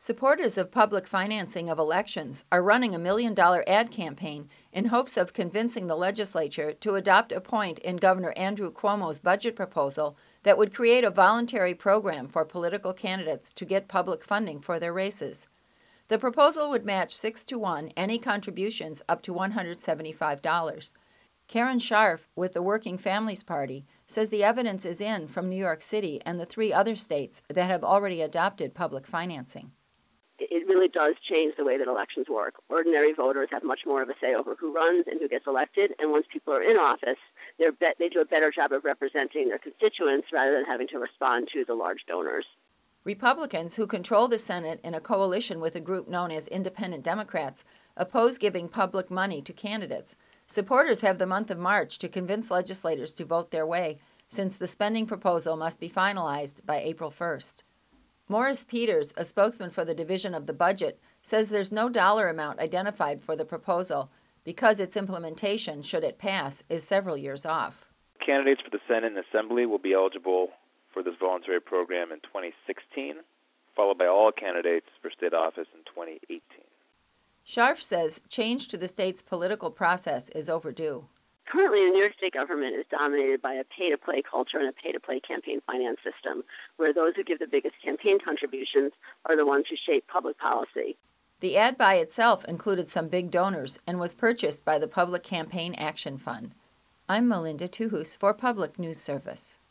Supporters of public financing of elections are running a $1 million ad campaign in hopes of convincing the legislature to adopt a point in Governor Andrew Cuomo's budget proposal that would create a voluntary program for political candidates to get public funding for their races. The proposal would match 6-1 any contributions up to $175. Karen Scharf with the Working Families Party says the evidence is in from New York City and the 3 other states that have already adopted public financing. It really does change the way that elections work. Ordinary voters have much more of a say over who runs and who gets elected, and once people are in office, they do a better job of representing their constituents rather than having to respond to the large donors. Republicans, who control the Senate in a coalition with a group known as Independent Democrats, oppose giving public money to candidates. Supporters have the month of March to convince legislators to vote their way, since the spending proposal must be finalized by April 1st. Morris Peters, a spokesman for the Division of the Budget, says there's no dollar amount identified for the proposal because its implementation, should it pass, is several years off. Candidates for the Senate and Assembly will be eligible for this voluntary program in 2016, followed by all candidates for state office in 2018. Scharf says change to the state's political process is overdue. Currently, the New York State government is dominated by a pay-to-play culture and a pay-to-play campaign finance system, where those who give the biggest campaign contributions are the ones who shape public policy. The ad by itself included some big donors and was purchased by the Public Campaign Action Fund. I'm Melinda Tuhus for Public News Service.